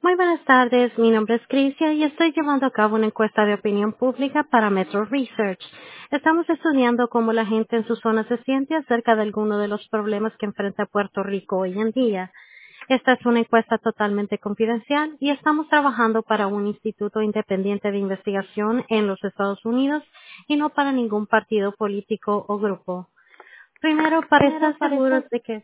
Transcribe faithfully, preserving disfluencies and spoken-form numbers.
Muy buenas tardes, mi nombre es Crisia y estoy llevando a cabo una encuesta de opinión pública para Metro Research. Estamos estudiando cómo la gente en su zona se siente acerca de algunos de los problemas que enfrenta Puerto Rico hoy en día. Esta es una encuesta totalmente confidencial y estamos trabajando para un instituto independiente de investigación en los Estados Unidos y no para ningún partido político o grupo. Primero, para estar seguros de que